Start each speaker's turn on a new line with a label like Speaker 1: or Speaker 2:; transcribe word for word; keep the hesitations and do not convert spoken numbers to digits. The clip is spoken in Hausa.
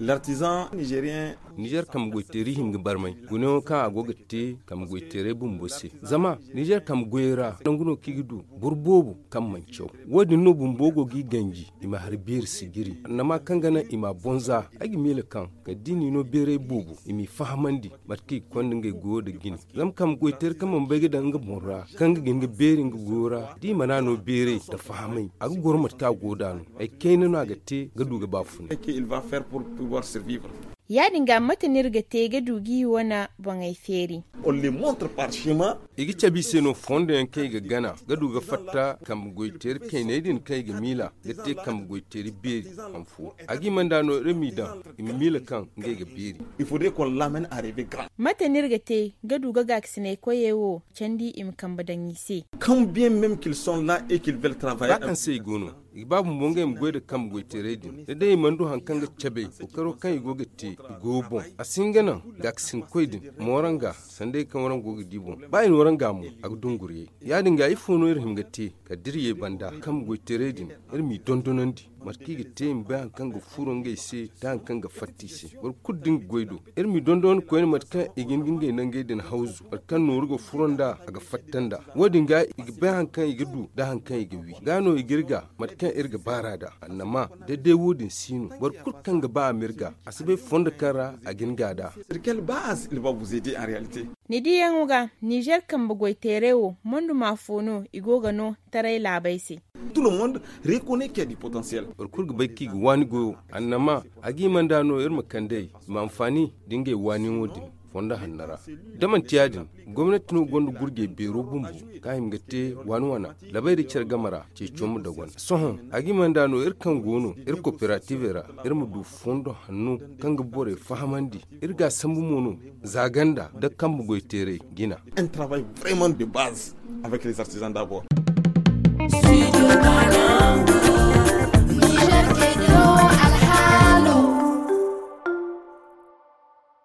Speaker 1: L'artisan nigérien
Speaker 2: Niger kam goiteri him barmai guno ka agogate kam goitere bumbose zama Niger kam goira nanguno kigidu burbobu kam mancho wodi no bumbogo gi ganji ima harbir sigiri nama kangana ima bonza agi mele kan ka dini no bere bubu imi fahamandi matki kondinge go de gini zam kam goiter kam mbege da nga morra kanga ginga bere nga gora di manano bere da fahamai agi gormat ka godanu ay kayna no agate gadu ga bafun
Speaker 1: et qu'il va faire pour pouvoir survivre.
Speaker 3: Ya dinga mata nirga tege dugi wana bangai feri.
Speaker 1: On les montre par schéma.
Speaker 2: Igi chabi seno fonde en kai ga gana gadu ga fatta kam goiter kai ne din kai ga mila gate kam goiter beri amfu agi mandano remida imi mila kan ngai ga beri.
Speaker 1: Il faudrait qu'on l'amène à rêver grand.
Speaker 3: Mata nirga te gadu ga gaksine koyewo candi im kambadan yise.
Speaker 1: Quand bien même qu'ils sont là et qu'ils veulent travailler.
Speaker 2: Ba kan sai gono babu monga im goida kam goitere din da dai mandu hankan ga chabe o karo kan igo gatti go bon asingana gaksin koidin moranga sande kan waran go gidi bon bayin waranga mu ag dungure ya dinga ifono ir himgatti ka dirye banda kam goitere din irmi dondonandi marki ga tem ba kan ga furon ga ise dan kan ga fattise war kuddin goido irmi dondon ko en matka igin ginge nan ga din hauzu kan noru ga furonda aga fattanda wodin ga igba hankan igidu da hankan igiwi gano igirga matka irga barada annama daidai wudin sino bar kurkan ga ba mirga asibe fonda kara a gingada.
Speaker 1: Sur quelle base il va vous aider en réalité?
Speaker 3: Ni di yanguga Niger kan bagoi terewo mondu mafono igoga no tarai labaisi.
Speaker 1: Tout le monde reconnaît qu'il y a du potentiel.
Speaker 2: Bar kurga baiki wani go annama agi mandano irma kandai ma amfani dinge wani wudin fonda hannara daman tiyadin gwamnati no gondu gurge bero bumbu kahim gate wani wana labai da kyar gamara ce chomu da gwan sohon agi mandano ir kan gono ir cooperative ra ir mudu fondo hannu kan bore fahamandi ir ga sambu mono zaganda da kan bugoy tere gina
Speaker 1: Un travail vraiment de base avec les artisans d'abord.